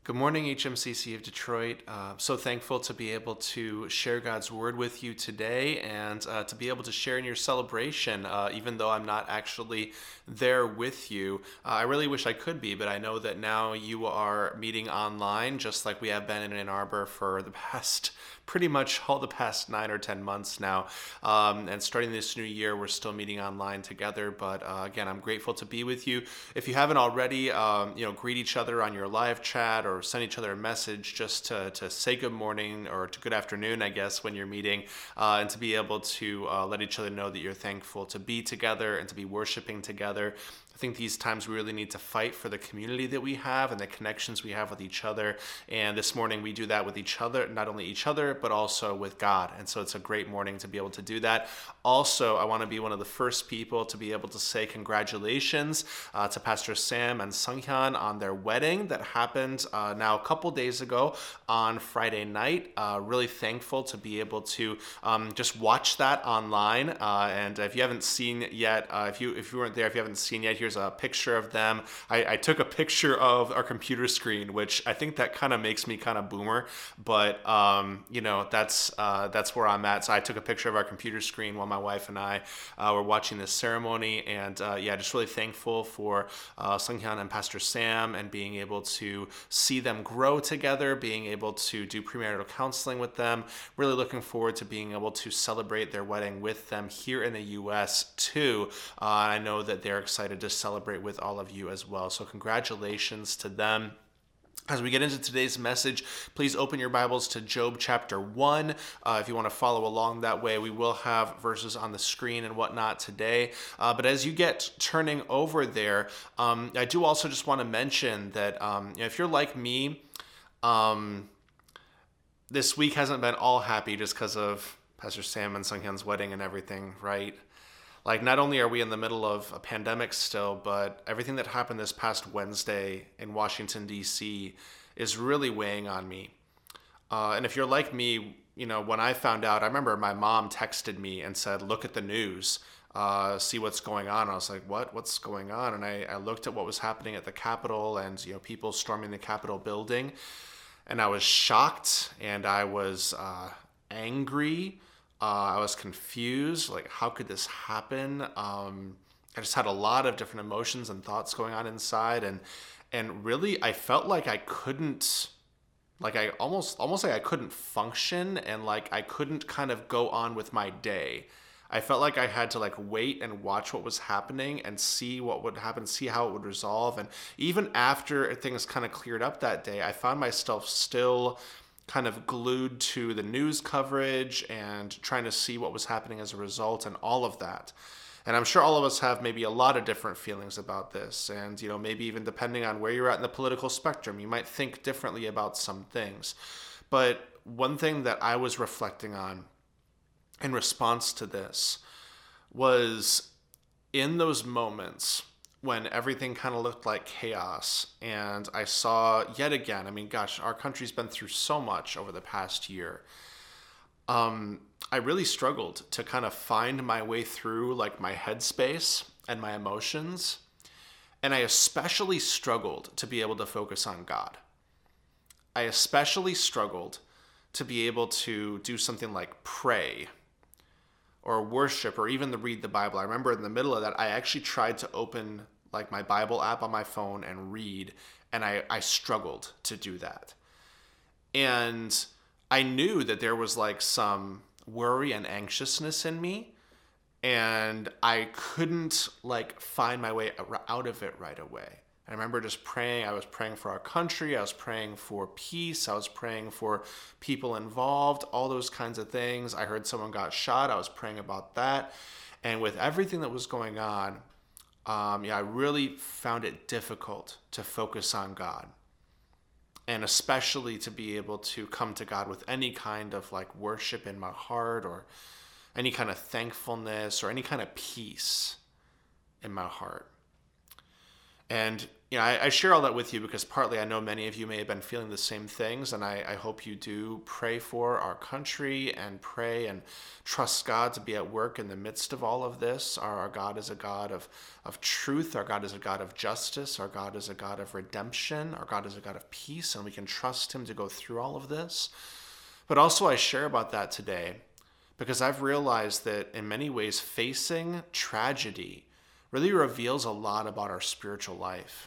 Good morning, HMCC of Detroit. So thankful to be able to share God's word with you today and to be able to share in your celebration, even though I'm not actually there with you. I really wish I could be, but I know that now you are meeting online, just like we have been in Ann Arbor for the past pretty much all the past 9 or 10 months now. And starting this new year, we're still meeting online together. But again, I'm grateful to be with you. If you haven't already, greet each other on your live chat or send each other a message just to say good morning or to good afternoon, I guess, when you're meeting, and to be able to let each other know that you're thankful to be together and to be worshiping together. I think these times we really need to fight for the community that we have and the connections we have with each other. And this morning we do that with each other, not only each other, but also with God. And so it's a great morning to be able to do that. Also, I want to be one of the first people to be able to say congratulations to Pastor Sam and Sunghyun on their wedding that happened now a couple days ago on Friday night. Really thankful to be able to just watch that online. And if you haven't seen yet, if you weren't there, if you haven't seen yet, here's a picture of them. I took a picture of our computer screen, which I think that kind of makes me kind of boomer, but that's where I'm at. So I took a picture of our computer screen while my wife and I were watching this ceremony, and just really thankful for Sunghyun and Pastor Sam and being able to see them grow together, being able to do premarital counseling with them. Really looking forward to being able to celebrate their wedding with them here in the U.S. too. I know that they're excited to celebrate with all of you as well. So congratulations to them. As we get into today's message, please open your Bibles to Job chapter 1. If you want to follow along that way, we will have verses on the screen and whatnot today. But as you get turning over there, I do also just want to mention that if you're like me, this week hasn't been all happy just because of Pastor Sam and Sunghyun's wedding and everything, right? Like, not only are we in the middle of a pandemic still, but everything that happened this past Wednesday in Washington, D.C. is really weighing on me. And if you're like me, when I found out, I remember my mom texted me and said, look at the news, see what's going on. And I was like, what? What's going on? And I looked at what was happening at the Capitol and, people storming the Capitol building. And I was shocked and I was angry. I was confused, like, how could this happen? I just had a lot of different emotions and thoughts going on inside, and really, I felt like I couldn't, like, I almost like I couldn't function, and like I couldn't kind of go on with my day. I felt like I had to like wait and watch what was happening and see what would happen, see how it would resolve. And even after things kind of cleared up that day, I found myself still kind of glued to the news coverage and trying to see what was happening as a result and all of that. And I'm sure all of us have maybe a lot of different feelings about this. And, maybe even depending on where you're at in the political spectrum, you might think differently about some things. But one thing that I was reflecting on in response to this was in those moments when everything kind of looked like chaos and I saw yet again, I mean, gosh, our country's been through so much over the past year. I really struggled to kind of find my way through like my headspace and my emotions. And I especially struggled to be able to focus on God. I especially struggled to be able to do something like pray or worship or even to read the Bible. I remember in the middle of that, I actually tried to open like my Bible app on my phone and read, and I struggled to do that. And I knew that there was like some worry and anxiousness in me, and I couldn't like find my way out of it right away. I remember just praying. I was praying for our country. I was praying for peace. I was praying for people involved, all those kinds of things. I heard someone got shot. I was praying about that. And with everything that was going on, I really found it difficult to focus on God. And especially to be able to come to God with any kind of like worship in my heart or any kind of thankfulness or any kind of peace in my heart. And I share all that with you because partly I know many of you may have been feeling the same things, and I hope you do pray for our country and pray and trust God to be at work in the midst of all of this. Our God is a God of truth. Our God is a God of justice. Our God is a God of redemption. Our God is a God of peace, and we can trust him to go through all of this. But also I share about that today because I've realized that in many ways facing tragedy really reveals a lot about our spiritual life.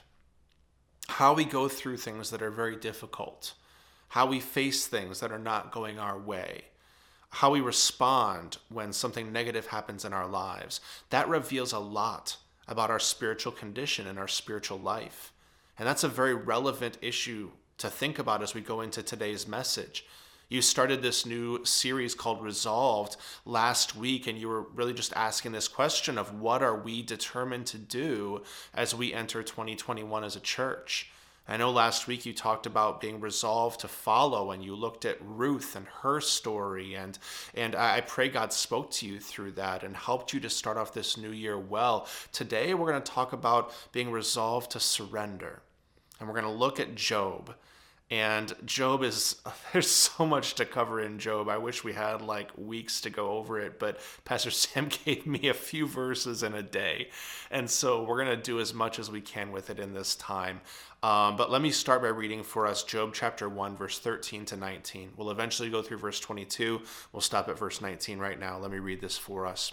How we go through things that are very difficult, how we face things that are not going our way, how we respond when something negative happens in our lives. That reveals a lot about our spiritual condition and our spiritual life. And that's a very relevant issue to think about as we go into today's message. You started this new series called Resolved last week, and you were really just asking this question of what are we determined to do as we enter 2021 as a church? I know last week you talked about being resolved to follow, and you looked at Ruth and her story, and I pray God spoke to you through that and helped you to start off this new year well. Today we're going to talk about being resolved to surrender, and we're going to look at Job. And Job there's so much to cover in Job. I wish we had like weeks to go over it, but Pastor Sam gave me a few verses in a day. And so we're going to do as much as we can with it in this time. But let me start by reading for us Job chapter 1, verse 13 to 19. We'll eventually go through verse 22. We'll stop at verse 19 right now. Let me read this for us.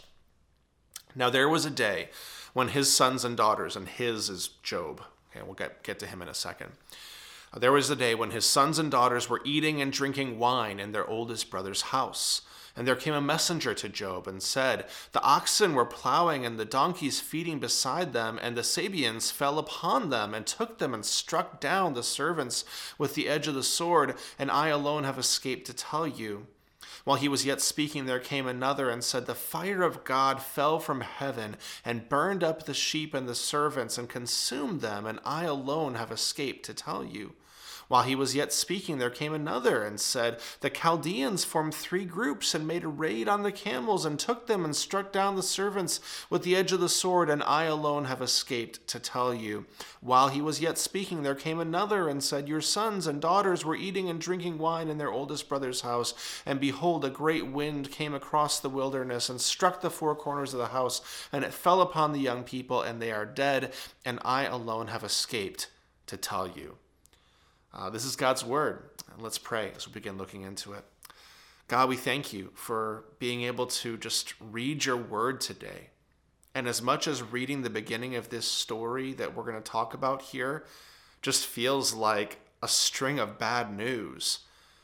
Now there was a day when his sons and daughters, and his is Job. Okay, we'll get to him in a second. There was a day when his sons and daughters were eating and drinking wine in their oldest brother's house. And there came a messenger to Job and said, the oxen were plowing and the donkeys feeding beside them, and the Sabeans fell upon them and took them and struck down the servants with the edge of the sword, and I alone have escaped to tell you. While he was yet speaking, there came another and said, the fire of God fell from heaven and burned up the sheep and the servants and consumed them, and I alone have escaped to tell you. While he was yet speaking, there came another and said, the Chaldeans formed 3 groups and made a raid on the camels and took them and struck down the servants with the edge of the sword, and I alone have escaped to tell you. While he was yet speaking, there came another and said, your sons and daughters were eating and drinking wine in their oldest brother's house, and behold, a great wind came across the wilderness and struck the 4 corners of the house, and it fell upon the young people, and they are dead, and I alone have escaped to tell you. This is God's word. And let's pray as we begin looking into it. God, we thank you for being able to just read your word today. And as much as reading the beginning of this story that we're going to talk about here just feels like a string of bad news,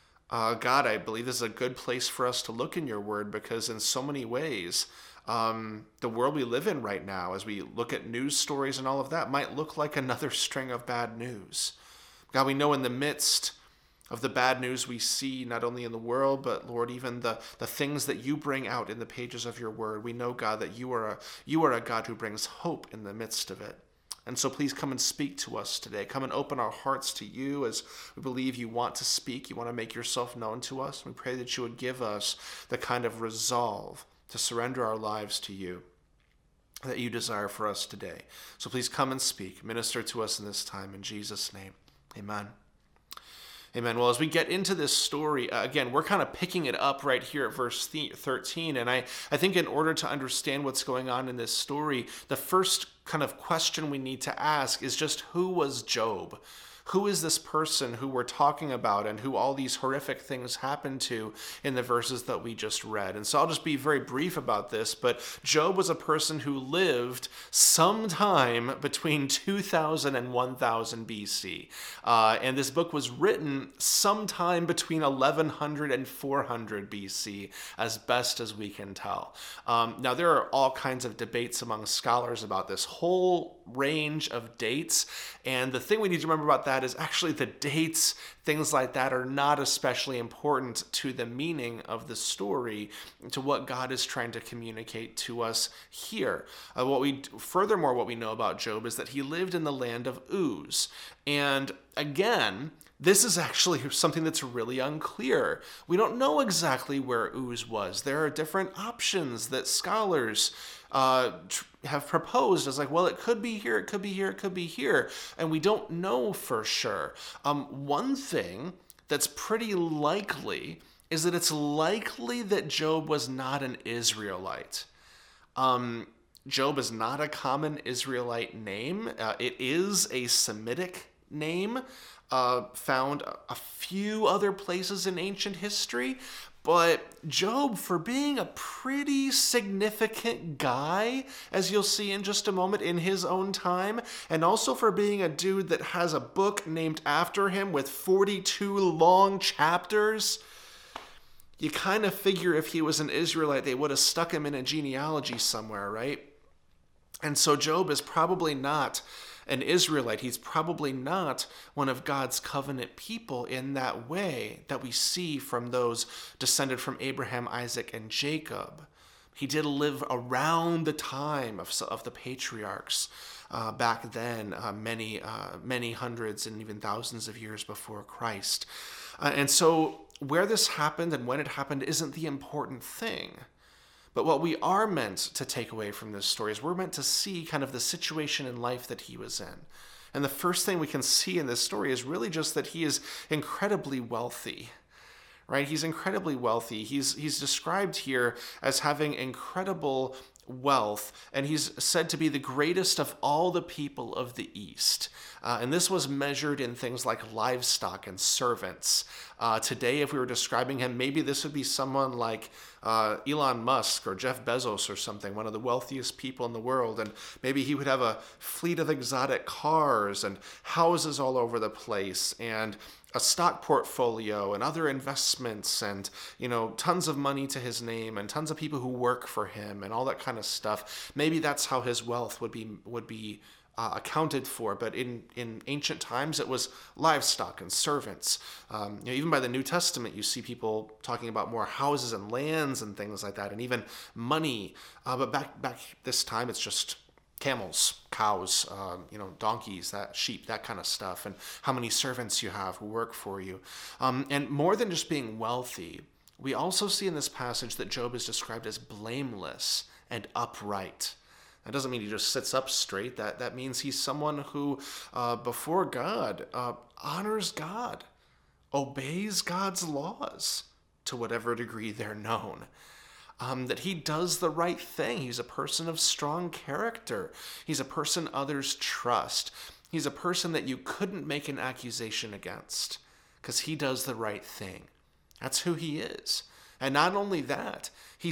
God, I believe this is a good place for us to look in your word, because in so many ways, the world we live in right now, as we look at news stories and all of that, might look like another string of bad news. God, we know in the midst of the bad news we see, not only in the world, but Lord, even the things that you bring out in the pages of your word, we know, God, that you are a God who brings hope in the midst of it. And so please come and speak to us today. Come and open our hearts to you as we believe you want to speak. You want to make yourself known to us. We pray that you would give us the kind of resolve to surrender our lives to you that you desire for us today. So please come and speak. Minister to us in this time. In Jesus' name. Amen. Amen. Well, as we get into this story, again, we're kind of picking it up right here at verse 13. And I think in order to understand what's going on in this story, the first kind of question we need to ask is just, who was Job? Who is this person who we're talking about and who all these horrific things happened to in the verses that we just read? And so I'll just be very brief about this, but Job was a person who lived sometime between 2000 and 1000 BC. And this book was written sometime between 1100 and 400 BC, as best as we can tell. Now, there are all kinds of debates among scholars about this whole range of dates. And the thing we need to remember about that is actually the dates things like that are not especially important to the meaning of the story, to what God is trying to communicate to us here. Furthermore, what we know about Job is that he lived in the land of Uz. And again, this is actually something that's really unclear. We don't know exactly where Uz was. There are different options that scholars have proposed as like, well, it could be here, it could be here, it could be here. And we don't know for sure. One thing that's pretty likely is that it's likely that Job was not an Israelite. Job is not a common Israelite name. It is a Semitic name, found a few other places in ancient history. But Job, for being a pretty significant guy, as you'll see in just a moment, in his own time, and also for being a dude that has a book named after him with 42 long chapters, you kind of figure if he was an Israelite, they would have stuck him in a genealogy somewhere, right? And so Job is probably not an Israelite. He's probably not one of God's covenant people in that way that we see from those descended from Abraham, Isaac, and Jacob. He did live around the time of the patriarchs back then, many hundreds and even thousands of years before Christ. And so where this happened and when it happened isn't the important thing. But what we are meant to take away from this story is we're meant to see kind of the situation in life that he was in. And the first thing we can see in this story is really just that he is incredibly wealthy, right? He's incredibly wealthy. He's described here as having incredible wealth, and he's said to be the greatest of all the people of the East. And this was measured in things like livestock and servants. Today, if we were describing him, maybe this would be someone like Elon Musk or Jeff Bezos or something, one of the wealthiest people in the world. And maybe he would have a fleet of exotic cars and houses all over the place and a stock portfolio and other investments and, tons of money to his name and tons of people who work for him and all that kind of stuff. Maybe that's how his wealth would be accounted for, but in ancient times it was livestock and servants. Even by the New Testament, you see people talking about more houses and lands and things like that, and even money. But back this time, it's just camels, cows, donkeys, sheep, that kind of stuff, and how many servants you have who work for you. And more than just being wealthy, we also see in this passage that Job is described as blameless and upright. That doesn't mean he just sits up straight. That means he's someone who, before God, honors God, obeys God's laws to whatever degree they're known. That he does the right thing. He's a person of strong character. He's a person others trust. He's a person that you couldn't make an accusation against because he does the right thing. That's who he is. And not only that, we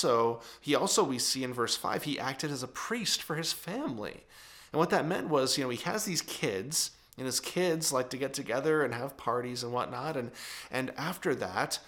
see in verse 5, he acted as a priest for his family. And what that meant was, he has these kids, and his kids like to get together and have parties and whatnot. And after that,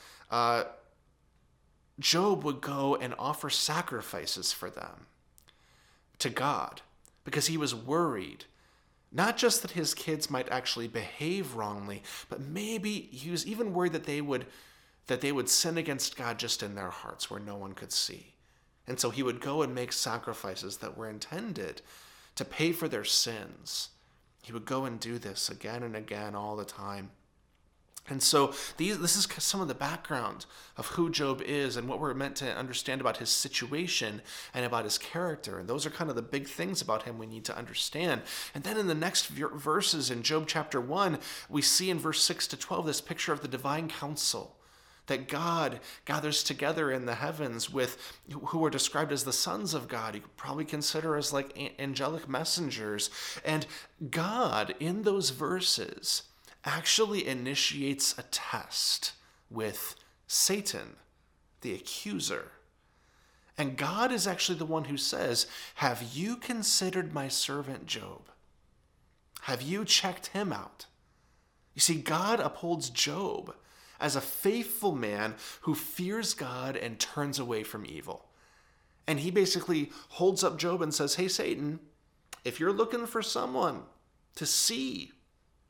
Job would go and offer sacrifices for them to God because he was worried. Not just that his kids might actually behave wrongly, but maybe he was even worried that they would sin against God just in their hearts where no one could see. And so he would go and make sacrifices that were intended to pay for their sins. He would go and do this again and again all the time. And so this is some of the background of who Job is and what we're meant to understand about his situation and about his character. And those are kind of the big things about him we need to understand. And then in the next verses in Job chapter 1, we see in verse 6 to 12 this picture of the divine council that God gathers together in the heavens with who are described as the sons of God. You could probably consider as like angelic messengers. And God, in those verses, actually initiates a test with Satan, the accuser. And God is actually the one who says, "Have you considered my servant Job? Have you checked him out?" You see, God upholds Job as a faithful man who fears God and turns away from evil. And he basically holds up Job and says, "Hey, Satan, if you're looking for someone to see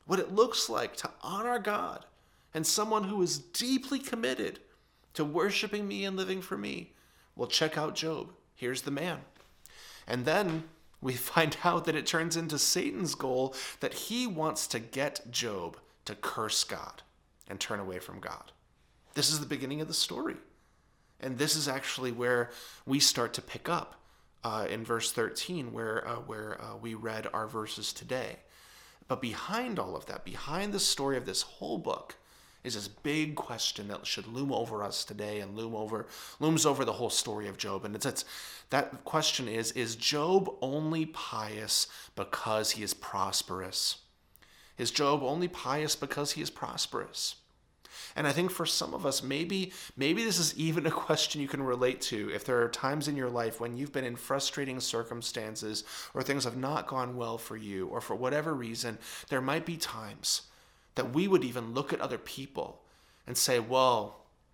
what it looks like to honor God and someone who is deeply committed to worshiping me and living for me, well, check out Job. Here's the man. And then we find out that it turns into Satan's goal, that he wants to get Job to curse God and turn away from God. This is the beginning of the story. And this is actually where we start to pick up in verse 13, where we read our verses today. But behind all of that, behind the story of this whole book, is this big question that should loom over us today and looms over the whole story of Job. And it's that question is Job only pious because he is prosperous? Is Job only pious because he is prosperous? And I think for some of us, maybe this is even a question you can relate to. If there are times in your life when you've been in frustrating circumstances or things have not gone well for you, or for whatever reason, there might be times that we would even look at other people and say, well,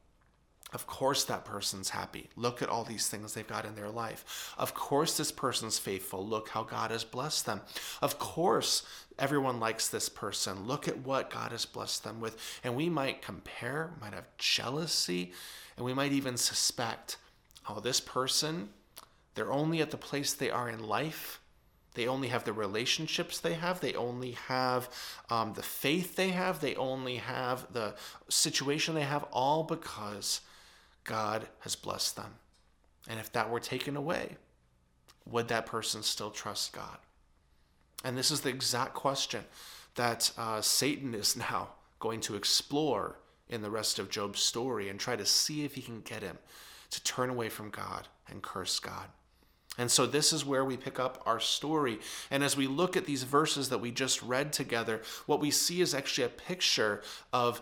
of course that person's happy. Look at all these things they've got in their life. Of course this person's faithful. Look how God has blessed them. Of course everyone likes this person. Look at what God has blessed them with. And we might compare, might have jealousy, and we might even suspect, oh, this person, they're only at the place they are in life. They only have the relationships they have. They only have the faith they have. They only have the situation they have, all because God has blessed them. And if that were taken away, would that person still trust God? And this is the exact question that Satan is now going to explore in the rest of Job's story and try to see if he can get him to turn away from God and curse God. And so this is where we pick up our story. And as we look at these verses that we just read together, what we see is actually a picture of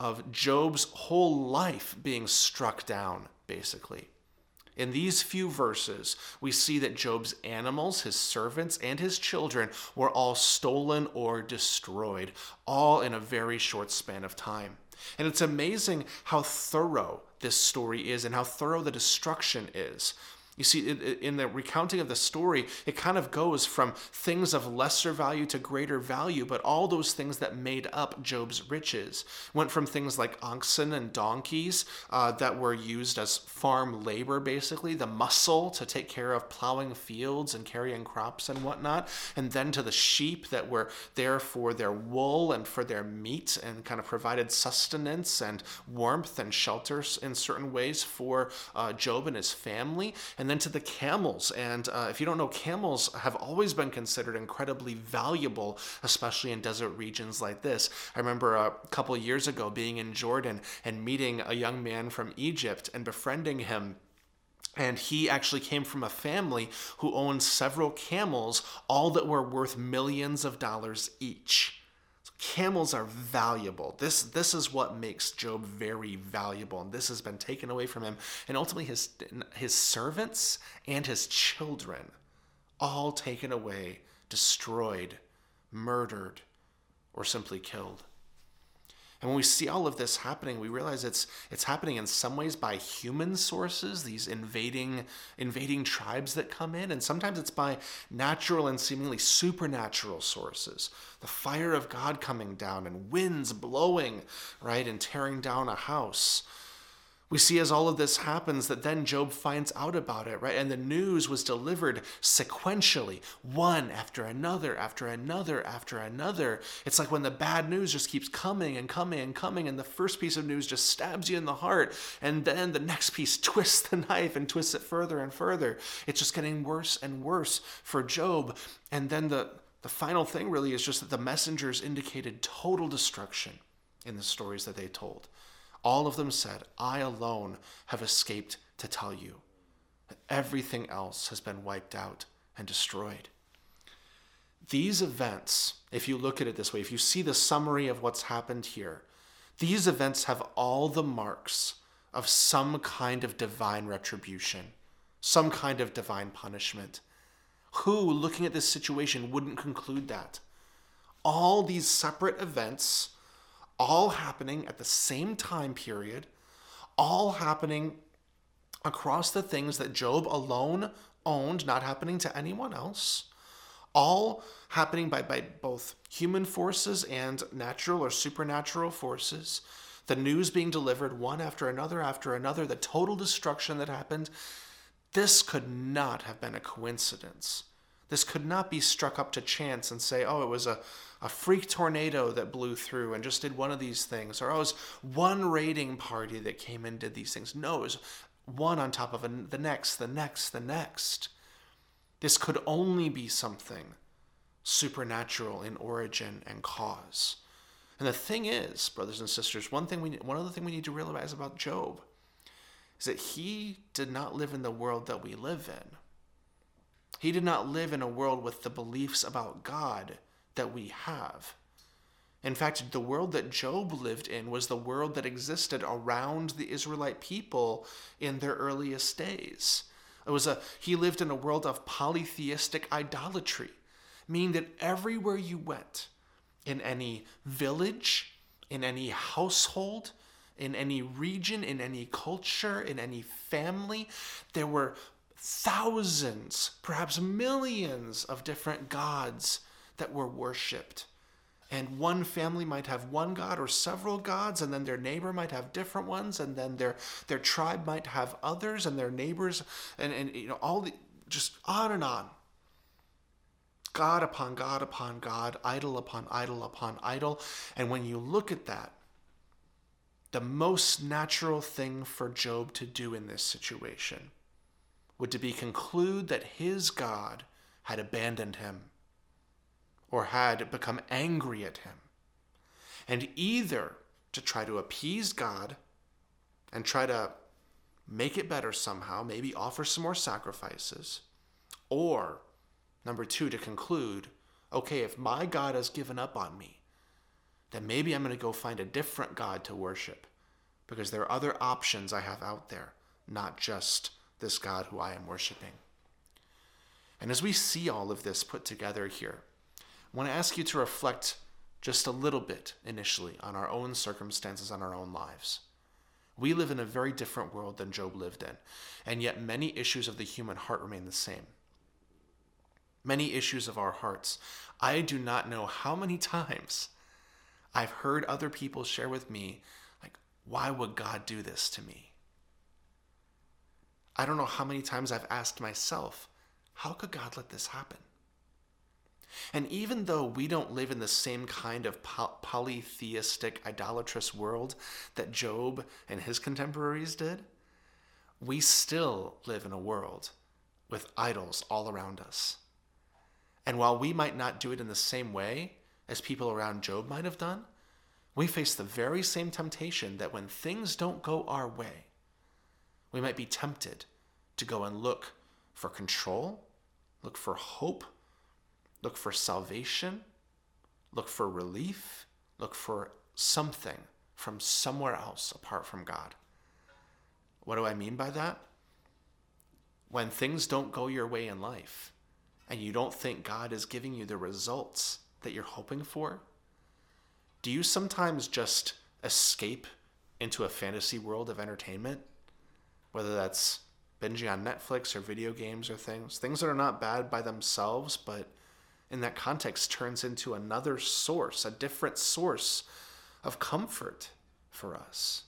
Job's whole life being struck down, basically. In these few verses, we see that Job's animals, his servants, and his children were all stolen or destroyed, all in a very short span of time. And it's amazing how thorough this story is and how thorough the destruction is. You see, in the recounting of the story, it kind of goes from things of lesser value to greater value, but all those things that made up Job's riches went from things like oxen and donkeys that were used as farm labor, basically, the muscle to take care of plowing fields and carrying crops and whatnot, and then to the sheep that were there for their wool and for their meat and kind of provided sustenance and warmth and shelter in certain ways for Job and his family. And then to the camels. And if you don't know, camels have always been considered incredibly valuable, especially in desert regions like this. I remember a couple of years ago being in Jordan and meeting a young man from Egypt and befriending him. And he actually came from a family who owned several camels, all that were worth millions of dollars each. Camels are valuable. This is what makes Job very valuable, and this has been taken away from him. And ultimately his servants and his children, all taken away, destroyed, murdered, or simply killed. And when we see all of this happening, we realize it's happening in some ways by human sources, these invading tribes that come in, and sometimes it's by natural and seemingly supernatural sources. The fire of God coming down and winds blowing, right, and tearing down a house. We see as all of this happens that then Job finds out about it, right? And the news was delivered sequentially, one after another, after another, after another. It's like when the bad news just keeps coming and coming and coming, and the first piece of news just stabs you in the heart, and then the next piece twists the knife and twists it further and further. It's just getting worse and worse for Job. And then the final thing really is just that the messengers indicated total destruction in the stories that they told. All of them said, I alone have escaped to tell you. Everything else has been wiped out and destroyed. These events, if you look at it this way, if you see the summary of what's happened here, these events have all the marks of some kind of divine retribution, some kind of divine punishment. Who, looking at this situation, wouldn't conclude that? All these separate events, all happening at the same time period, all happening across the things that Job alone owned, not happening to anyone else, all happening by both human forces and natural or supernatural forces. The news being delivered one after another, the total destruction that happened. This could not have been a coincidence. This could not be struck up to chance and say, oh, it was a freak tornado that blew through and just did one of these things, or oh, it was one raiding party that came and did these things. No, it was one on top of the next, the next, the next. This could only be something supernatural in origin and cause. And the thing is, brothers and sisters, one other thing we need to realize about Job is that he did not live in the world that we live in. He did not live in a world with the beliefs about God that we have. In fact, the world that Job lived in was the world that existed around the Israelite people in their earliest days. He lived in a world of polytheistic idolatry, meaning that everywhere you went, in any village, in any household, in any region, in any culture, in any family, there were thousands, perhaps millions of different gods that were worshipped. And one family might have one god or several gods, and then their neighbor might have different ones, and then their tribe might have others, and their neighbors, and just on and on. God upon God upon God, idol upon idol upon idol. And when you look at that, the most natural thing for Job to do in this situation would to be conclude that his God had abandoned him or had become angry at him. And either to try to appease God and try to make it better somehow, maybe offer some more sacrifices, or number two, to conclude, okay, if my God has given up on me, then maybe I'm going to go find a different God to worship, because there are other options I have out there, not just this God who I am worshiping. And as we see all of this put together here, I want to ask you to reflect just a little bit initially on our own circumstances, on our own lives. We live in a very different world than Job lived in, and yet many issues of the human heart remain the same. Many issues of our hearts. I do not know how many times I've heard other people share with me, like, why would God do this to me? I don't know how many times I've asked myself, how could God let this happen? And even though we don't live in the same kind of polytheistic, idolatrous world that Job and his contemporaries did, we still live in a world with idols all around us. And while we might not do it in the same way as people around Job might have done, we face the very same temptation that when things don't go our way, we might be tempted to go and look for control, look for hope, look for salvation, look for relief, look for something from somewhere else apart from God. What do I mean by that? When things don't go your way in life, and you don't think God is giving you the results that you're hoping for, do you sometimes just escape into a fantasy world of entertainment? Whether that's binging on Netflix or video games or things that are not bad by themselves, but in that context turns into another source, a different source of comfort for us.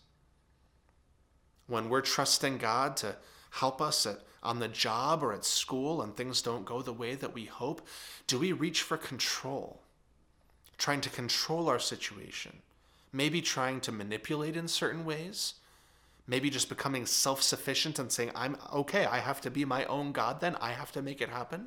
When we're trusting God to help us on the job or at school and things don't go the way that we hope, do we reach for control? Trying to control our situation, maybe trying to manipulate in certain ways, maybe just becoming self-sufficient and saying, I'm okay, I have to be my own God then, I have to make it happen?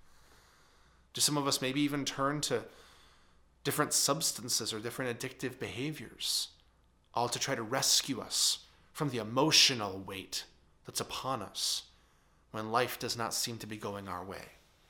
Do some of us maybe even turn to different substances or different addictive behaviors, all to try to rescue us from the emotional weight that's upon us when life does not seem to be going our way?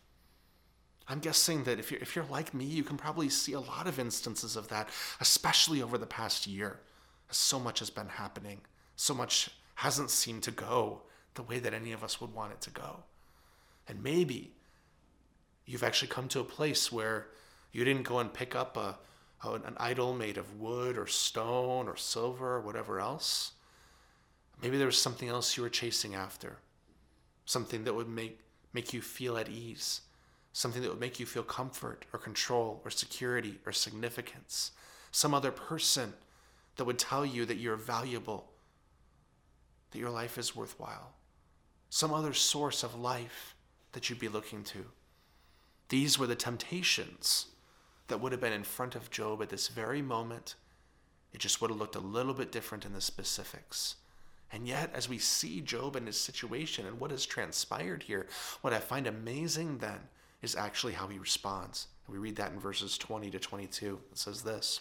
I'm guessing that if you're like me, you can probably see a lot of instances of that, especially over the past year, as so much has been happening. So much hasn't seemed to go the way that any of us would want it to go. And maybe you've actually come to a place where you didn't go and pick up an idol made of wood or stone or silver or whatever else. Maybe there was something else you were chasing after, something that would make you feel at ease, something that would make you feel comfort or control or security or significance, some other person that would tell you that you're valuable, that your life is worthwhile, some other source of life that you'd be looking to. These were the temptations that would have been in front of Job at this very moment. It just would have looked a little bit different in the specifics. And yet, as we see Job in his situation and what has transpired here, what I find amazing then is actually how he responds. And we read that in verses 20 to 22. It says this: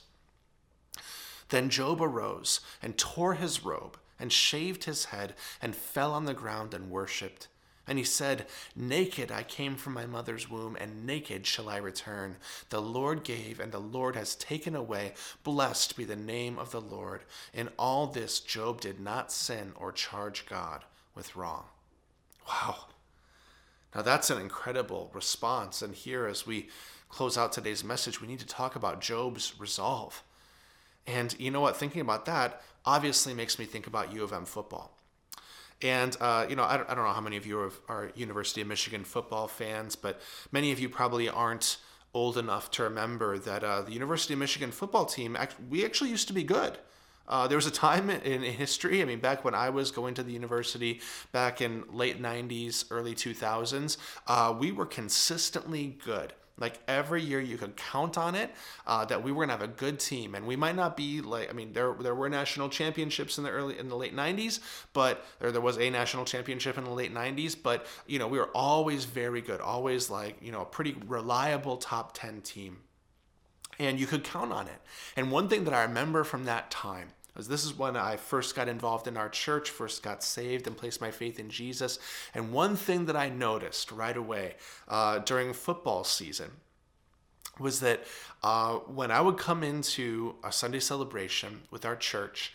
Then Job arose and tore his robe and shaved his head and fell on the ground and worshipped. And he said, Naked I came from my mother's womb, and naked shall I return. The Lord gave, and the Lord has taken away. Blessed be the name of the Lord. In all this Job did not sin or charge God with wrong. Wow. Now that's an incredible response. And here, as we close out today's message, we need to talk about Job's resolve. And you know what? Thinking about that obviously makes me think about U of M football. And, I don't know how many of you are University of Michigan football fans, but many of you probably aren't old enough to remember that the University of Michigan football team, we actually used to be good. There was a time in history, back when I was going to the university back in late 90s, early 2000s, we were consistently good. Like every year you could count on it, that we were going to have a good team. And we might not be there were national championships in the late 90s, but there was a national championship in the late 90s, but we were always very good, always a pretty reliable top 10 team. And you could count on it. And one thing that I remember from that time, this is when I first got involved in our church, first got saved and placed my faith in Jesus. And one thing that I noticed right away during football season was that when I would come into a Sunday celebration with our church,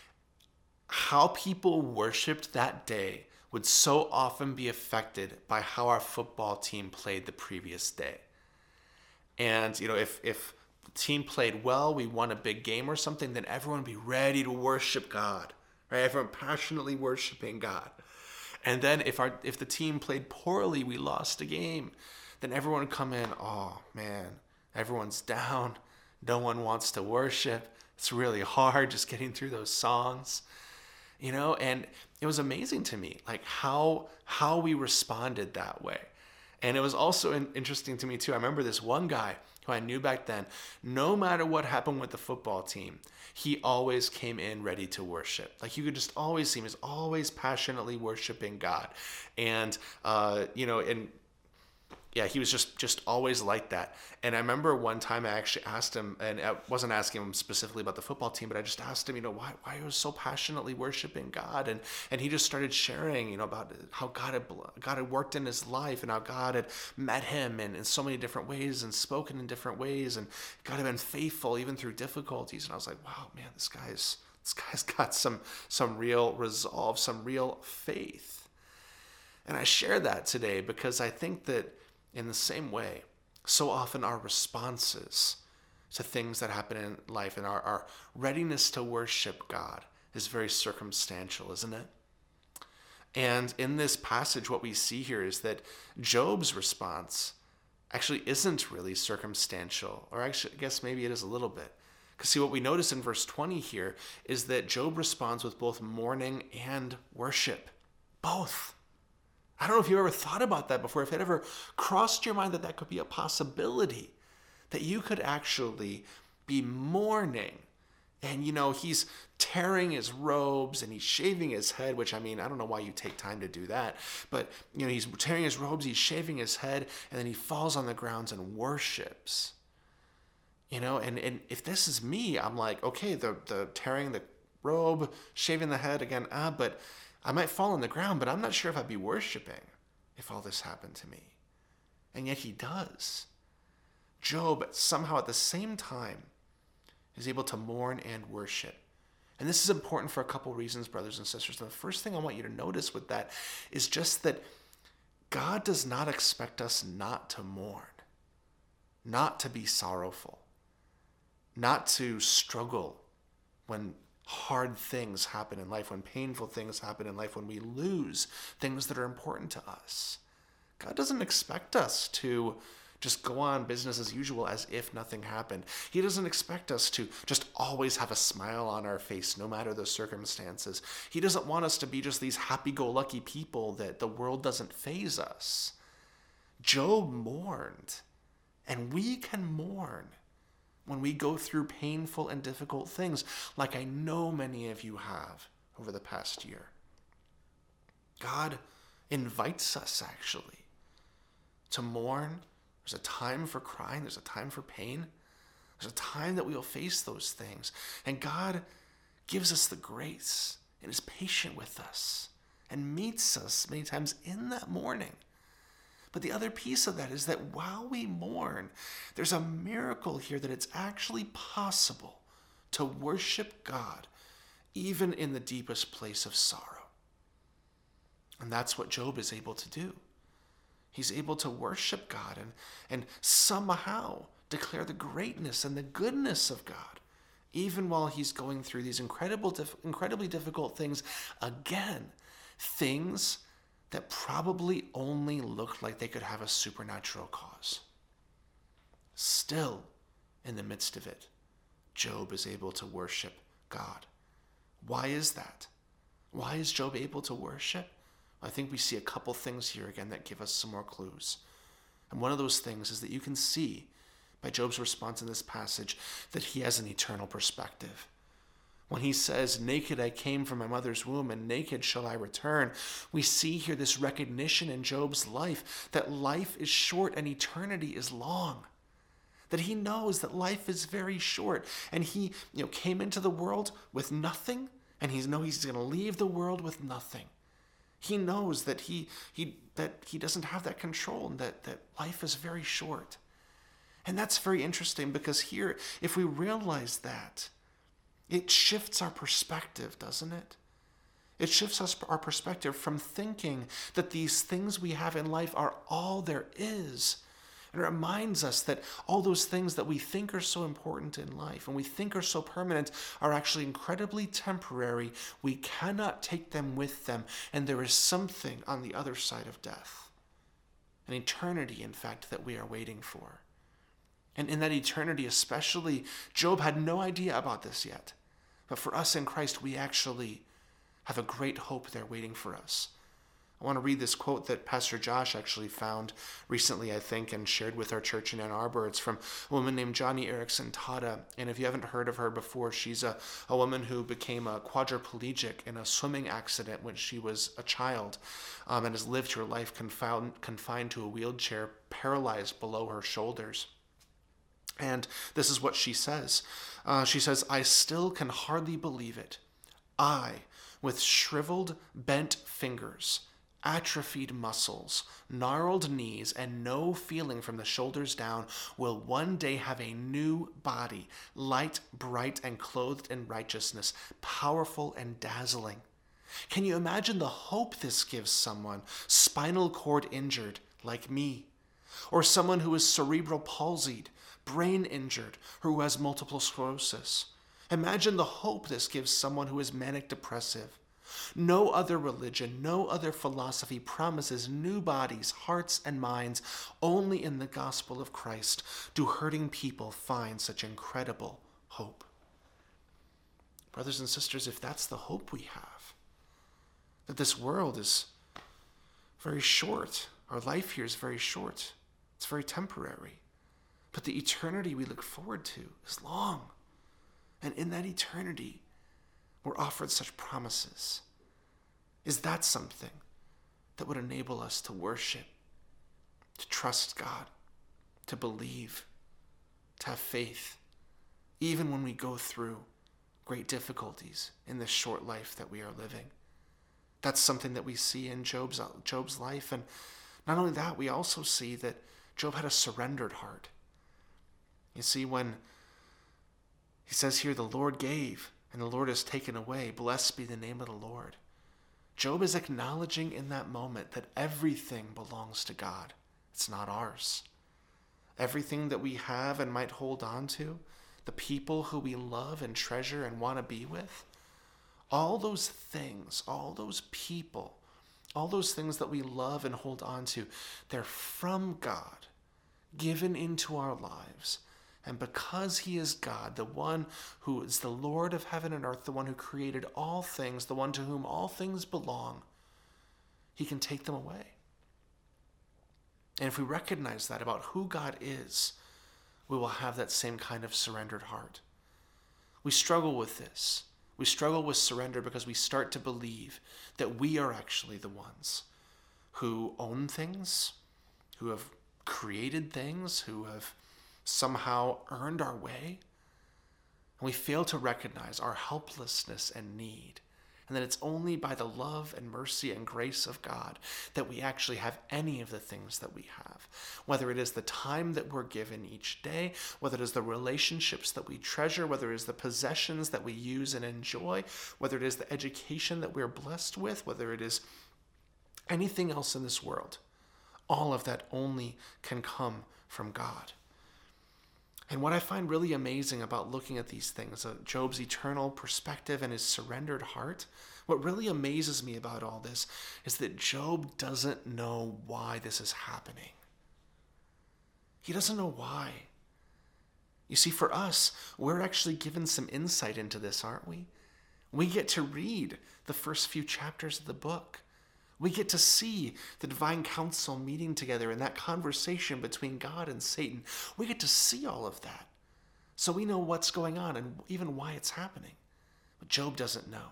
how people worshiped that day would so often be affected by how our football team played the previous day. And, if team played well, we won a big game or something, then everyone would be ready to worship God, right? Everyone passionately worshiping God. And then if the team played poorly, we lost a game, then everyone would come in, oh man, everyone's down. No one wants to worship. It's really hard just getting through those songs, and it was amazing to me, like how we responded that way. And it was also interesting to me too. I remember this one guy who I knew back then, no matter what happened with the football team, he always came in ready to worship. Like you could just always see him as always passionately worshiping God. And, he was just always like that. And I remember one time I actually asked him, and I wasn't asking him specifically about the football team, but I just asked him, why he was so passionately worshiping God. And he just started sharing, about how God had worked in his life and how God had met him in so many different ways and spoken in different ways. And God had been faithful even through difficulties. And I was like, wow, man, this guy's got some real resolve, some real faith. And I share that today because I think that in the same way, so often our responses to things that happen in life and our readiness to worship God is very circumstantial, isn't it? And in this passage, what we see here is that Job's response actually isn't really circumstantial, or actually, I guess maybe it is a little bit. Because see, what we notice in verse 20 here is that Job responds with both mourning and worship. Both. I don't know if you ever thought about that before, if it ever crossed your mind that could be a possibility, that you could actually be mourning. And, he's tearing his robes and he's shaving his head, which, I don't know why you take time to do that. But, he's tearing his robes, he's shaving his head, and then he falls on the ground and worships. And if this is me, I'm like, okay, the tearing the robe, shaving the head again, but I might fall on the ground, but I'm not sure if I'd be worshiping if all this happened to me. And yet he does. Job, somehow at the same time, is able to mourn and worship. And this is important for a couple reasons, brothers and sisters. And the first thing I want you to notice with that is just that God does not expect us not to mourn, not to be sorrowful, not to struggle when hard things happen in life, when painful things happen in life, when we lose things that are important to us. God doesn't expect us to just go on business as usual as if nothing happened. He doesn't expect us to just always have a smile on our face no matter the circumstances. He doesn't want us to be just these happy-go-lucky people that the world doesn't faze us. Job mourned, and we can mourn when we go through painful and difficult things, like I know many of you have over the past year. God invites us, actually, to mourn. There's a time for crying. There's a time for pain. There's a time that we will face those things. And God gives us the grace and is patient with us and meets us many times in that mourning. But the other piece of that is that while we mourn, there's a miracle here that it's actually possible to worship God even in the deepest place of sorrow. And that's what Job is able to do. He's able to worship God and somehow declare the greatness and the goodness of God, even while he's going through these incredibly difficult things. Again, things that probably only looked like they could have a supernatural cause. Still, in the midst of it, Job is able to worship God. Why is that? Why is Job able to worship? I think we see a couple things here again that give us some more clues. And one of those things is that you can see by Job's response in this passage that he has an eternal perspective. When he says, "Naked I came from my mother's womb, and naked shall I return," we see here this recognition in Job's life that life is short and eternity is long. That he knows that life is very short, and he came into the world with nothing, and he's going to leave the world with nothing. He knows that he doesn't have that control, and that life is very short. And that's very interesting, because here, if we realize that, it shifts our perspective, doesn't it? It shifts our perspective from thinking that these things we have in life are all there is. And it reminds us that all those things that we think are so important in life and we think are so permanent are actually incredibly temporary. We cannot take them with them. And there is something on the other side of death. An eternity, in fact, that we are waiting for. And in that eternity especially, Job had no idea about this yet. But for us in Christ, we actually have a great hope there waiting for us. I want to read this quote that Pastor Josh actually found recently, I think, and shared with our church in Ann Arbor. It's from a woman named Joni Eareckson Tada. And if you haven't heard of her before, she's a woman who became a quadriplegic in a swimming accident when she was a child, and has lived her life confined to a wheelchair, paralyzed below her shoulders. And this is what she says. She says, "I still can hardly believe it. I, with shriveled, bent fingers, atrophied muscles, gnarled knees, and no feeling from the shoulders down, will one day have a new body, light, bright, and clothed in righteousness, powerful and dazzling. Can you imagine the hope this gives someone, spinal cord injured, like me? Or someone who is cerebral palsied, brain injured, or who has multiple sclerosis? Imagine the hope this gives someone who is manic depressive. No other religion, no other philosophy promises new bodies, hearts, and minds. Only in the gospel of Christ do hurting people find such incredible hope." Brothers and sisters, if that's the hope we have, that this world is very short, our life here is very short, it's very temporary, but the eternity we look forward to is long. And in that eternity, we're offered such promises. Is that something that would enable us to worship, to trust God, to believe, to have faith, even when we go through great difficulties in this short life that we are living? That's something that we see in Job's life. And not only that, we also see that Job had a surrendered heart. You see, when he says here, "The Lord gave, and the Lord has taken away. Blessed be the name of the Lord." Job is acknowledging in that moment that everything belongs to God. It's not ours. Everything that we have and might hold on to, the people who we love and treasure and want to be with, all those things, all those people all those things that we love and hold on to, they're from God, given into our lives. And because he is God, the one who is the Lord of heaven and earth, the one who created all things, the one to whom all things belong, he can take them away. And if we recognize that about who God is, we will have that same kind of surrendered heart. We struggle with this. We struggle with surrender because we start to believe that we are actually the ones who own things, who have created things, who have somehow earned our way. And we fail to recognize our helplessness and need, and that it's only by the love and mercy and grace of God that we actually have any of the things that we have. Whether it is the time that we're given each day, whether it is the relationships that we treasure, whether it is the possessions that we use and enjoy, whether it is the education that we're blessed with, whether it is anything else in this world, all of that only can come from God. And what I find really amazing about looking at these things, Job's eternal perspective and his surrendered heart, what really amazes me about all this is that Job doesn't know why this is happening. He doesn't know why. You see, for us, we're actually given some insight into this, aren't we? We get to read the first few chapters of the book. We get to see the divine council meeting together and that conversation between God and Satan. We get to see all of that. So we know what's going on and even why it's happening. But Job doesn't know.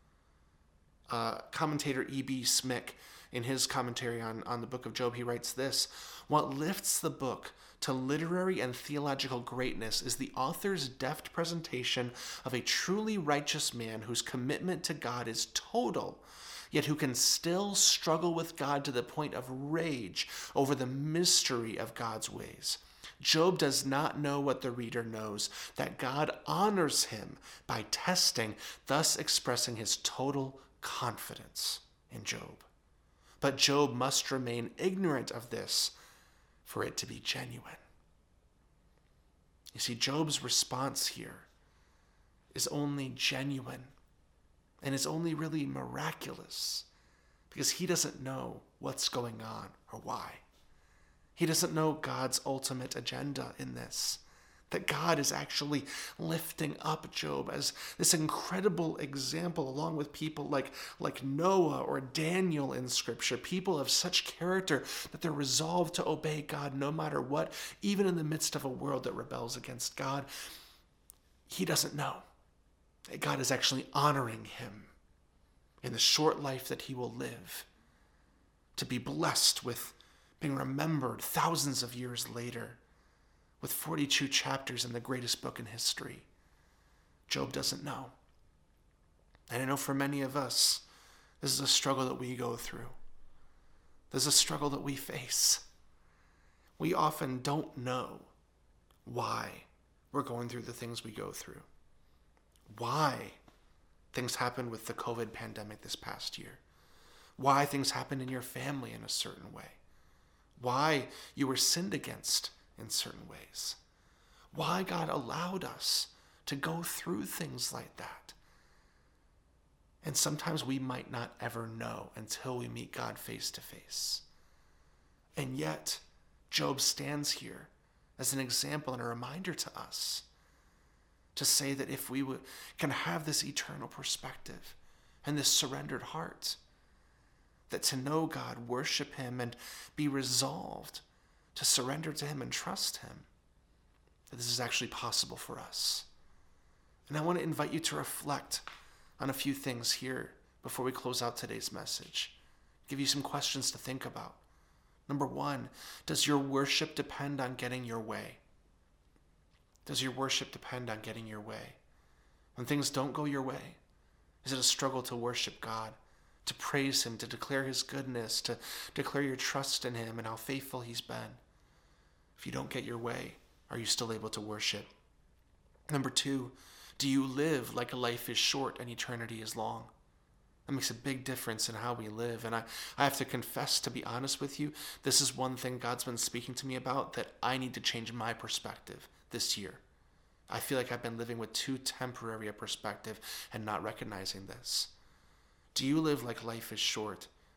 Commentator E.B. Smick, in his commentary on the book of Job, he writes this: "What lifts the book to literary and theological greatness is the author's deft presentation of a truly righteous man whose commitment to God is total, yet who can still struggle with God to the point of rage over the mystery of God's ways. Job does not know what the reader knows, that God honors him by testing, thus expressing his total confidence in Job. But Job must remain ignorant of this for it to be genuine." You see, Job's response here is only genuine and is only really miraculous because he doesn't know what's going on or why. He doesn't know God's ultimate agenda in this, that God is actually lifting up Job as this incredible example along with people like Noah or Daniel in Scripture, people of such character that they're resolved to obey God no matter what, even in the midst of a world that rebels against God. He doesn't know that God is actually honoring him in the short life that he will live, to be blessed with being remembered thousands of years later with 42 chapters in the greatest book in history. Job doesn't know. And I know for many of us, this is a struggle that we go through. This is a struggle that we face. We often don't know why we're going through the things we go through. Why things happened with the COVID pandemic this past year. Why things happened in your family in a certain way. Why you were sinned against in certain ways. Why God allowed us to go through things like that. And sometimes we might not ever know until we meet God face to face. And yet, Job stands here as an example and a reminder to us to say that if we can have this eternal perspective and this surrendered heart, that to know God, worship him, and be resolved to surrender to him and trust him, that this is actually possible for us. And I want to invite you to reflect on a few things here before we close out today's message. Give you some questions to think about. Number one, does your worship depend on getting your way? Does your worship depend on getting your way? When things don't go your way, is it a struggle to worship God, to praise him, to declare his goodness, to declare your trust in him and how faithful he's been? If you don't get your way, are you still able to worship? Number two, do you live like life is short and eternity is long? That makes a big difference in how we live. And I have to confess, to be honest with you, this is one thing God's been speaking to me about that I need to change my perspective this year. I feel like I've been living with too temporary a perspective and not recognizing this. Do you live like life is short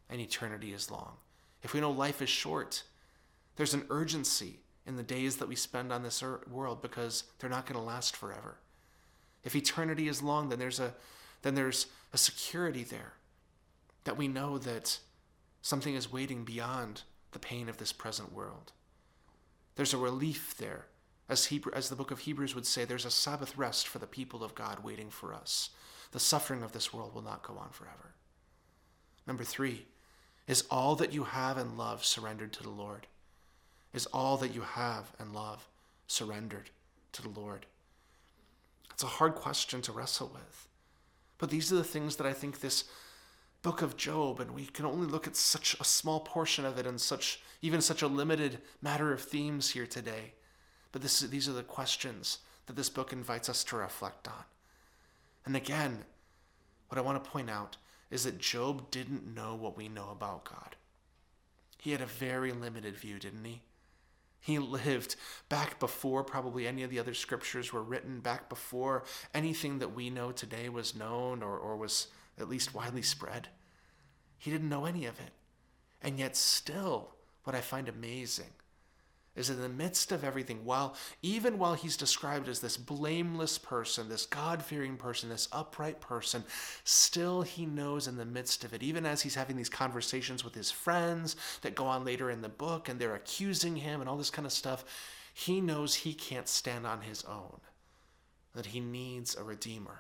and eternity is long. If we know life is short, there's an urgency in the days that we spend on this world because they're not going to last forever. If eternity is long, then there's a security there that we know that something is waiting beyond the pain of this present world. There's a relief there. As the book of Hebrews would say, there's a Sabbath rest for the people of God waiting for us. The suffering of this world will not go on forever. Number 3, is all that you have and love surrendered to the Lord? Is all that you have and love surrendered to the Lord? It's a hard question to wrestle with. But these are the things that I think this book of Job, and we can only look at such a small portion of it and such a limited matter of themes here today. But these are the questions that this book invites us to reflect on. And again, what I want to point out is that Job didn't know what we know about God. He had a very limited view, didn't he? He lived back before probably any of the other scriptures were written, back before anything that we know today was known or was at least widely spread. He didn't know any of it. And yet still, what I find amazing is in the midst of everything, even while he's described as this blameless person, this God-fearing person, this upright person, still he knows in the midst of it, even as he's having these conversations with his friends that go on later in the book, and they're accusing him and all this kind of stuff, he knows he can't stand on his own, that he needs a Redeemer.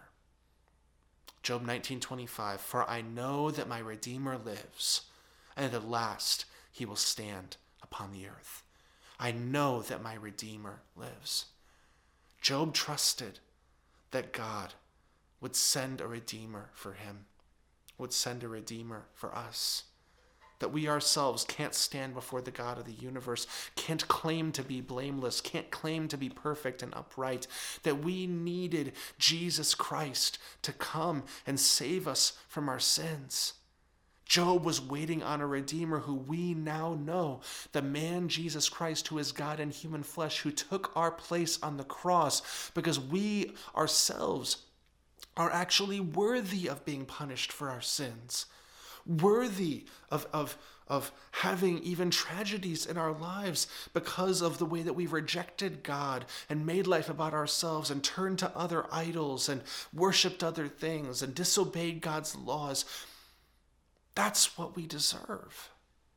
Job 19:25, for I know that my Redeemer lives, and at last he will stand upon the earth. I know that my Redeemer lives. Job trusted that God would send a Redeemer for him, would send a Redeemer for us. That we ourselves can't stand before the God of the universe, can't claim to be blameless, can't claim to be perfect and upright. That we needed Jesus Christ to come and save us from our sins. Job was waiting on a Redeemer who we now know, the man Jesus Christ, who is God in human flesh, who took our place on the cross because we ourselves are actually worthy of being punished for our sins, worthy of having even tragedies in our lives because of the way that we've rejected God and made life about ourselves and turned to other idols and worshipped other things and disobeyed God's laws. That's what we deserve.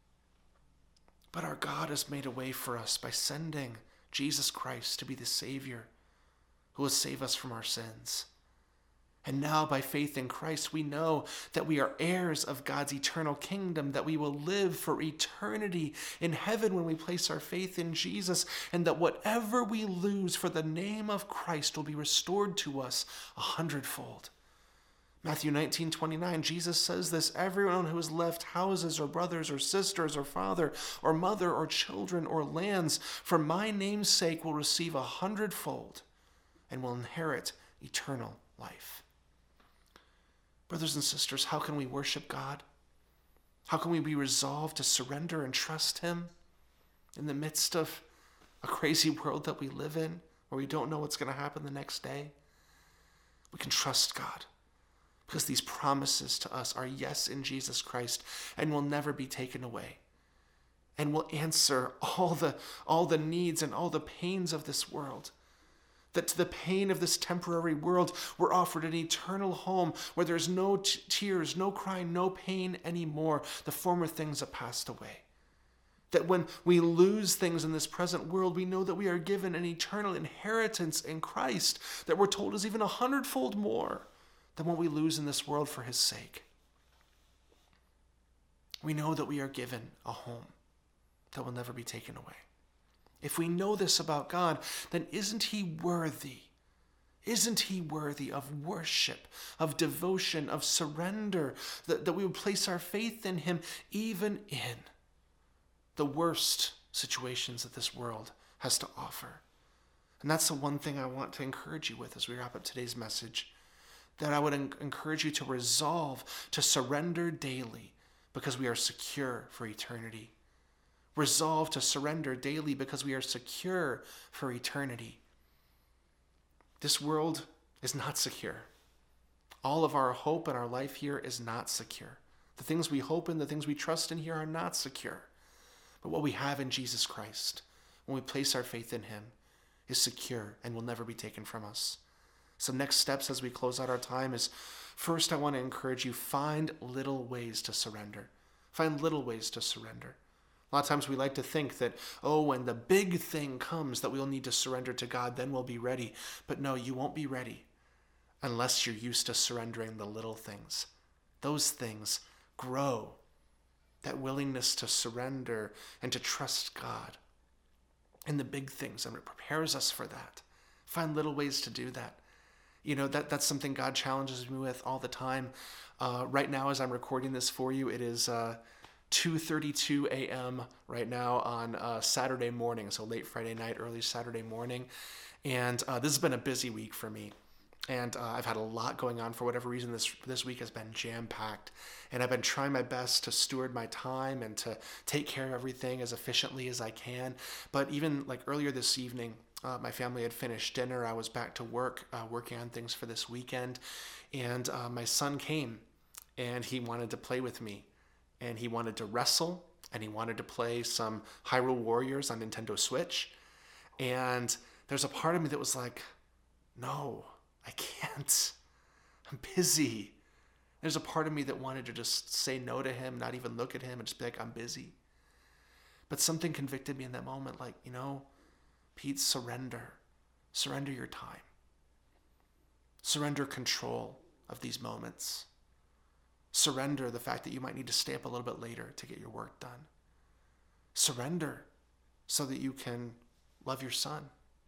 But our God has made a way for us by sending Jesus Christ to be the Savior who will save us from our sins. And now by faith in Christ, we know that we are heirs of God's eternal kingdom, that we will live for eternity in heaven when we place our faith in Jesus, and that whatever we lose for the name of Christ will be restored to us 100-fold. Matthew 19:29, Jesus says this, everyone who has left houses or brothers or sisters or father or mother or children or lands for my name's sake will receive 100-fold and will inherit eternal life. Brothers and sisters, how can we worship God? How can we be resolved to surrender and trust him in the midst of a crazy world that we live in where we don't know what's going to happen the next day? We can trust God, because these promises to us are yes in Jesus Christ and will never be taken away, and will answer all the needs and all the pains of this world. That to the pain of this temporary world, we're offered an eternal home where there's no tears, no crying, no pain anymore. The former things have passed away. That when we lose things in this present world, we know that we are given an eternal inheritance in Christ that we're told is even 100-fold more than what we lose in this world for his sake. We know that we are given a home that will never be taken away. If we know this about God, then isn't he worthy? Isn't he worthy of worship, of devotion, of surrender, that we would place our faith in him even in the worst situations that this world has to offer? And that's the one thing I want to encourage you with as we wrap up today's message, that I would encourage you to resolve to surrender daily because we are secure for eternity. Resolve to surrender daily because we are secure for eternity. This world is not secure. All of our hope and our life here is not secure. The things we hope in, the things we trust in here are not secure. But what we have in Jesus Christ, when we place our faith in him, is secure and will never be taken from us. So next steps as we close out our time is, first, I want to encourage you, find little ways to surrender. Find little ways to surrender. A lot of times we like to think that, when the big thing comes that we'll need to surrender to God, then we'll be ready. But no, you won't be ready unless you're used to surrendering the little things. Those things grow. That willingness to surrender and to trust God in the big things, and it prepares us for that. Find little ways to do that. That's something God challenges me with all the time. Right now, as I'm recording this for you, it is 2:32 a.m. right now on Saturday morning, so late Friday night, early Saturday morning. And this has been a busy week for me. And I've had a lot going on. For whatever reason, this week has been jam-packed. And I've been trying my best to steward my time and to take care of everything as efficiently as I can. But even like earlier this evening, my family had finished dinner. I was back to work, working on things for this weekend. And my son came, and he wanted to play with me. And he wanted to wrestle, and he wanted to play some Hyrule Warriors on Nintendo Switch. And there's a part of me that was like, no, I can't. I'm busy. There's a part of me that wanted to just say no to him, not even look at him, and just be like, I'm busy. But something convicted me in that moment, like, Pete, surrender. Surrender your time. Surrender control of these moments. Surrender the fact that you might need to stay up a little bit later to get your work done. Surrender so that you can love your son.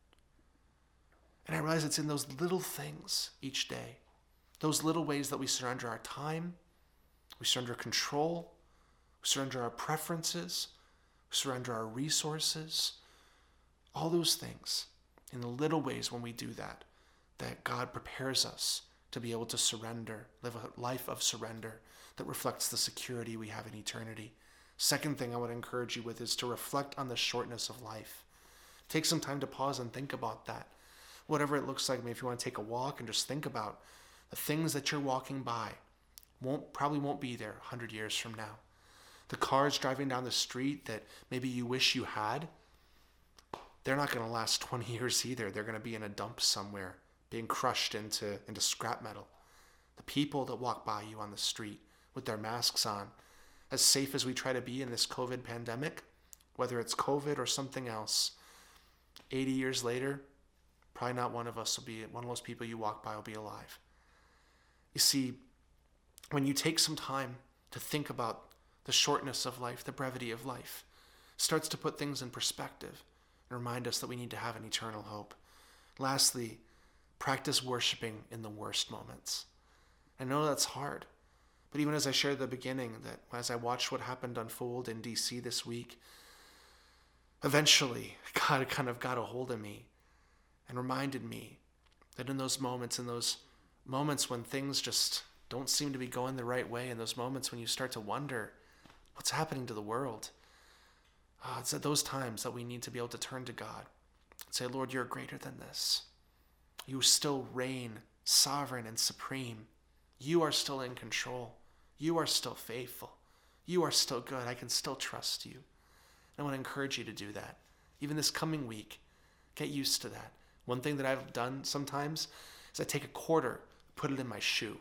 And I realize it's in those little things each day, those little ways that we surrender our time, we surrender control, we surrender our preferences, we surrender our resources, all those things. In the little ways when we do that God prepares us to be able to surrender, live a life of surrender that reflects the security we have in eternity. Second thing I would encourage you with is to reflect on the shortness of life. Take some time to pause and think about that. Whatever it looks like, maybe if you want to take a walk and just think about the things that you're walking by probably won't be there 100 years from now. The cars driving down the street that maybe you wish you had, they're not going to last 20 years either. They're going to be in a dump somewhere, being crushed into scrap metal. The people that walk by you on the street with their masks on, as safe as we try to be in this COVID pandemic, whether it's COVID or something else, 80 years later, probably not one of those people you walk by will be alive. You see, when you take some time to think about the shortness of life, the brevity of life, it starts to put things in perspective and remind us that we need to have an eternal hope. Lastly, practice worshiping in the worst moments. I know that's hard, but even as I shared at the beginning, that as I watched what happened unfold in DC this week, eventually God kind of got a hold of me and reminded me that in those moments when things just don't seem to be going the right way, in those moments when you start to wonder what's happening to the world, it's at those times that we need to be able to turn to God and say, Lord, you're greater than this. You still reign sovereign and supreme. You are still in control. You are still faithful. You are still good. I can still trust you. And I want to encourage you to do that. Even this coming week, get used to that. One thing that I've done sometimes is I take a quarter, put it in my shoe.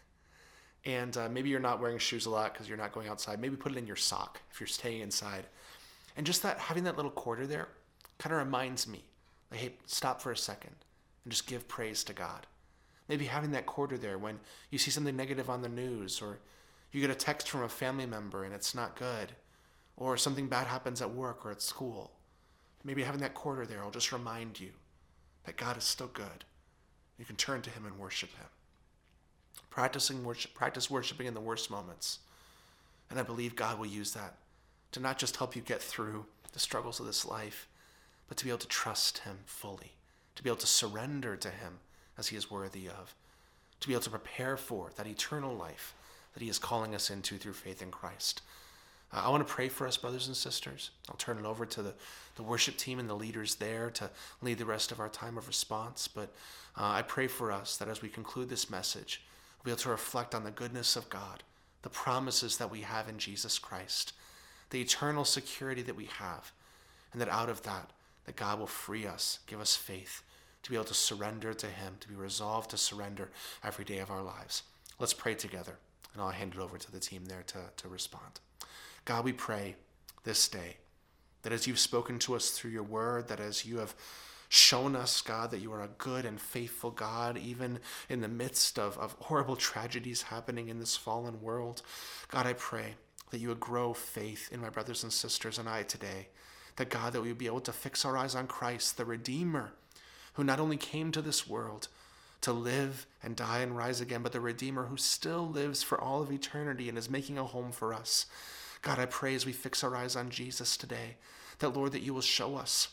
And maybe you're not wearing shoes a lot because you're not going outside. Maybe put it in your sock if you're staying inside. And just that, having that little quarter there kind of reminds me, like, hey, stop for a second and just give praise to God. Maybe having that quarter there when you see something negative on the news, or you get a text from a family member and it's not good, or something bad happens at work or at school. Maybe having that quarter there will just remind you that God is still good. You can turn to him and worship him. Practice worshiping in the worst moments. And I believe God will use that to not just help you get through the struggles of this life, but to be able to trust him fully, to be able to surrender to him as he is worthy of, to be able to prepare for that eternal life that he is calling us into through faith in Christ. I want to pray for us, brothers and sisters. I'll turn it over to the worship team and the leaders there to lead the rest of our time of response. But I pray for us that as we conclude this message, we'll be able to reflect on the goodness of God, the promises that we have in Jesus Christ, the eternal security that we have, and that out of that God will free us, give us faith to be able to surrender to him, to be resolved to surrender every day of our lives. Let's pray together, and I'll hand it over to the team there to respond. God, we pray this day that as you've spoken to us through your word, that as you have shown us, God, that you are a good and faithful God, even in the midst of horrible tragedies happening in this fallen world. God, I pray that you would grow faith in my brothers and sisters and I today. That, God, that we would be able to fix our eyes on Christ, the Redeemer, who not only came to this world to live and die and rise again, but the Redeemer who still lives for all of eternity and is making a home for us. God, I pray as we fix our eyes on Jesus today, that, Lord, that you will show us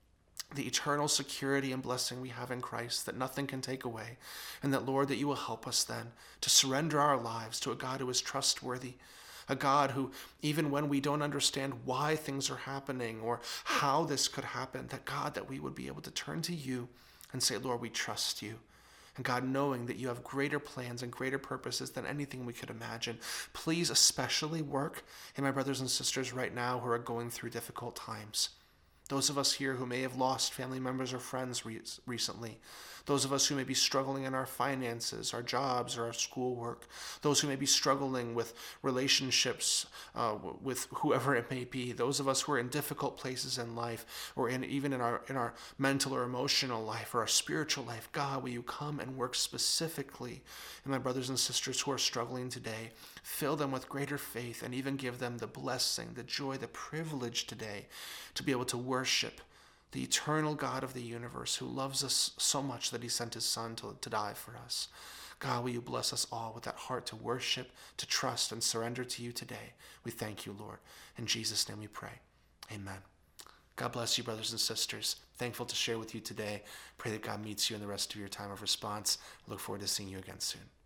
the eternal security and blessing we have in Christ that nothing can take away. And that, Lord, that you will help us then to surrender our lives to a God who is trustworthy, a God who, even when we don't understand why things are happening or how this could happen, that, God, that we would be able to turn to you and say, Lord, we trust you. And God, knowing that you have greater plans and greater purposes than anything we could imagine, please especially work in my brothers and sisters right now who are going through difficult times. Those of us here who may have lost family members or friends recently. Those of us who may be struggling in our finances, our jobs, or our schoolwork. Those who may be struggling with relationships with whoever it may be. Those of us who are in difficult places in life, or even in our mental or emotional life, or our spiritual life. God, will you come and work specifically in my brothers and sisters who are struggling today? Fill them with greater faith and even give them the blessing, the joy, the privilege today to be able to worship the eternal God of the universe who loves us so much that he sent his son to die for us. God, will you bless us all with that heart to worship, to trust, and surrender to you today. We thank you, Lord. In Jesus' name we pray. Amen. God bless you, brothers and sisters. Thankful to share with you today. Pray that God meets you in the rest of your time of response. Look forward to seeing you again soon.